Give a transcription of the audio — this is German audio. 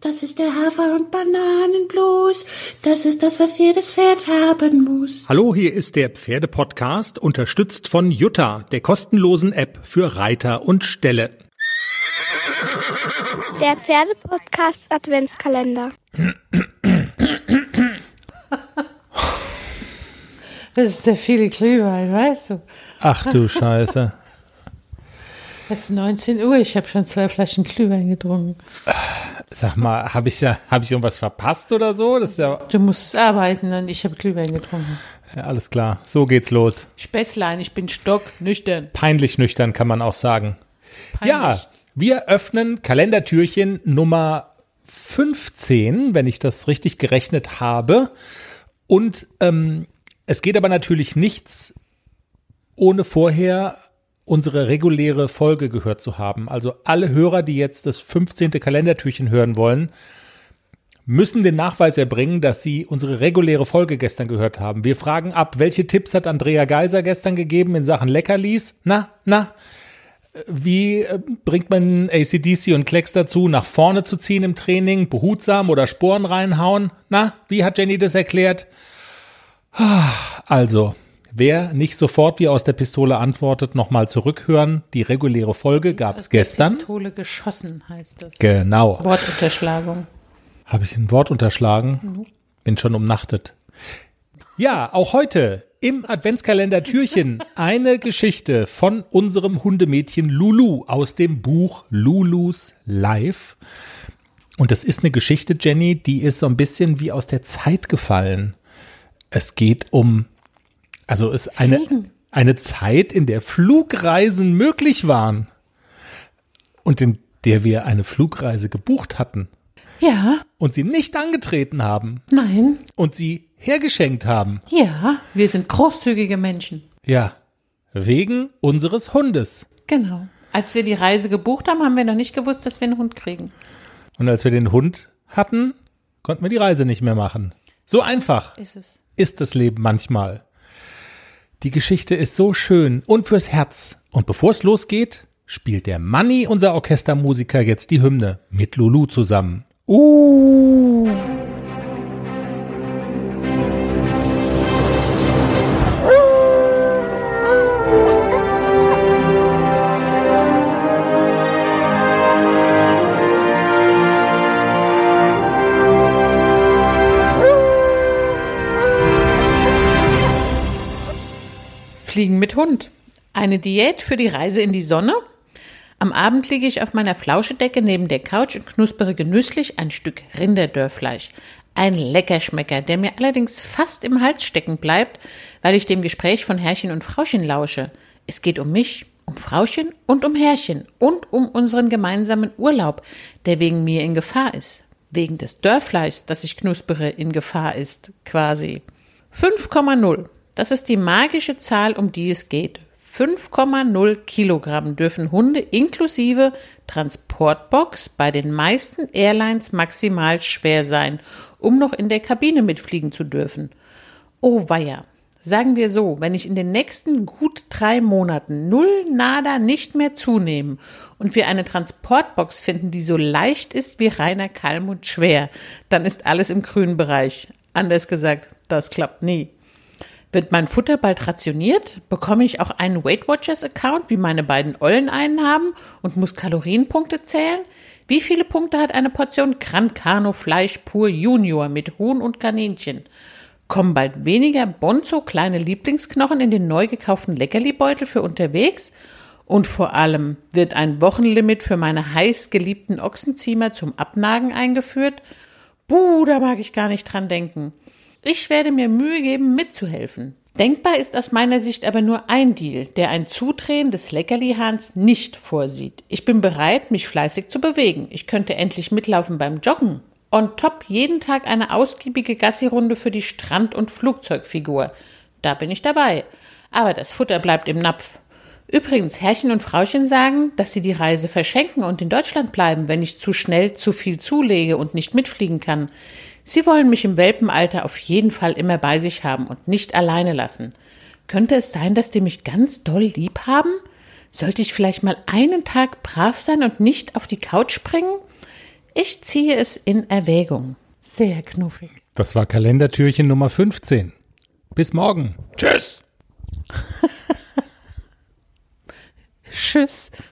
Das ist der Hafer- und Bananenblues. Das ist das, was jedes Pferd haben muss. Hallo, hier ist der Pferdepodcast, unterstützt von Jutta, der kostenlosen App für Reiter und Ställe. Der Pferdepodcast Adventskalender. Das ist der viele Glühwein, weißt du? Ach du Scheiße. Es ist 19 Uhr, ich habe schon 2 Flaschen Glühwein getrunken. Sag mal, hab ich irgendwas verpasst oder so? Das ist ja Du musstest arbeiten und ich habe Glühwein getrunken. ja, alles klar. So geht's los. Späßlein, ich bin stocknüchtern. Peinlich nüchtern kann man auch sagen. Peinlich. Ja, wir öffnen Kalendertürchen Nummer 15, wenn ich das richtig gerechnet habe. Und es geht aber natürlich nichts, ohne vorher unsere reguläre Folge gehört zu haben. Also alle Hörer, die jetzt das 15. Kalendertürchen hören wollen, müssen den Nachweis erbringen, dass sie unsere reguläre Folge gestern gehört haben. Wir fragen ab, welche Tipps hat Andrea Geiser gestern gegeben in Sachen Leckerlis? Wie bringt man AC/DC und Klecks dazu, nach vorne zu ziehen im Training, behutsam oder Sporen reinhauen? Wie hat Jenny das erklärt? Also, wer nicht sofort wie aus der Pistole antwortet, nochmal zurückhören. Die reguläre Folge gab es gestern. Pistole geschossen heißt das. Genau. Wortunterschlagung. Habe ich ein Wort unterschlagen? Bin schon umnachtet. Ja, auch heute im Adventskalender-Türchen eine Geschichte von unserem Hundemädchen Lulu aus dem Buch Lulus Life. Und das ist eine Geschichte, Jenny, die ist so ein bisschen wie aus der Zeit gefallen. Es geht um, also es ist eine Zeit, in der Flugreisen möglich waren und in der wir eine Flugreise gebucht hatten. Ja. Und sie nicht angetreten haben. Nein. Und sie hergeschenkt haben. Ja, wir sind großzügige Menschen. Ja, wegen unseres Hundes. Genau. Als wir die Reise gebucht haben, haben wir noch nicht gewusst, dass wir einen Hund kriegen. Und als wir den Hund hatten, konnten wir die Reise nicht mehr machen. So einfach ist das Leben manchmal. Die Geschichte ist so schön und fürs Herz. Und bevor es losgeht, spielt der Manni, unser Orchestermusiker, jetzt die Hymne mit Lulu zusammen. Fliegen mit Hund. Eine Diät für die Reise in die Sonne. Am Abend liege ich auf meiner Flauschedecke neben der Couch und knuspere genüsslich ein Stück Rinderdörfleisch. Ein Leckerschmecker, der mir allerdings fast im Hals stecken bleibt, weil ich dem Gespräch von Herrchen und Frauchen lausche. Es geht um mich, um Frauchen und um Herrchen und um unseren gemeinsamen Urlaub, der wegen mir in Gefahr ist. Wegen des Dörrfleischs, das ich knuspere, in Gefahr ist, quasi. 5,0. Das ist die magische Zahl, um die es geht. 5,0 Kilogramm dürfen Hunde inklusive Transportbox bei den meisten Airlines maximal schwer sein, um noch in der Kabine mitfliegen zu dürfen. Oh weia, sagen wir so, wenn ich in den nächsten gut 3 Monaten nada nicht mehr zunehmen und wir eine Transportbox finden, die so leicht ist wie Rainer Kallmund schwer, dann ist alles im grünen Bereich. Anders gesagt, das klappt nie. Wird mein Futter bald rationiert? Bekomme ich auch einen Weight Watchers-Account, wie meine beiden Ollen einen haben und muss Kalorienpunkte zählen? Wie viele Punkte hat eine Portion Gran Carno Fleisch pur Junior mit Huhn und Kaninchen? Kommen bald weniger Bonzo kleine Lieblingsknochen in den neu gekauften Leckerli-Beutel für unterwegs? Und vor allem, wird ein Wochenlimit für meine heiß geliebten Ochsenziemer zum Abnagen eingeführt? Da mag ich gar nicht dran denken. Ich werde mir Mühe geben, mitzuhelfen. Denkbar ist aus meiner Sicht aber nur ein Deal, der ein Zudrehen des Leckerlihahns nicht vorsieht. Ich bin bereit, mich fleißig zu bewegen. Ich könnte endlich mitlaufen beim Joggen. On top jeden Tag eine ausgiebige Gassi-Runde für die Strand- und Flugzeugfigur. Da bin ich dabei. Aber das Futter bleibt im Napf. Übrigens, Herrchen und Frauchen sagen, dass sie die Reise verschenken und in Deutschland bleiben, wenn ich zu schnell zu viel zulege und nicht mitfliegen kann. Sie wollen mich im Welpenalter auf jeden Fall immer bei sich haben und nicht alleine lassen. Könnte es sein, dass die mich ganz doll lieb haben? Sollte ich vielleicht mal einen Tag brav sein und nicht auf die Couch springen? Ich ziehe es in Erwägung. Sehr knuffig. Das war Kalendertürchen Nummer 15. Bis morgen. Tschüss. Tschüss.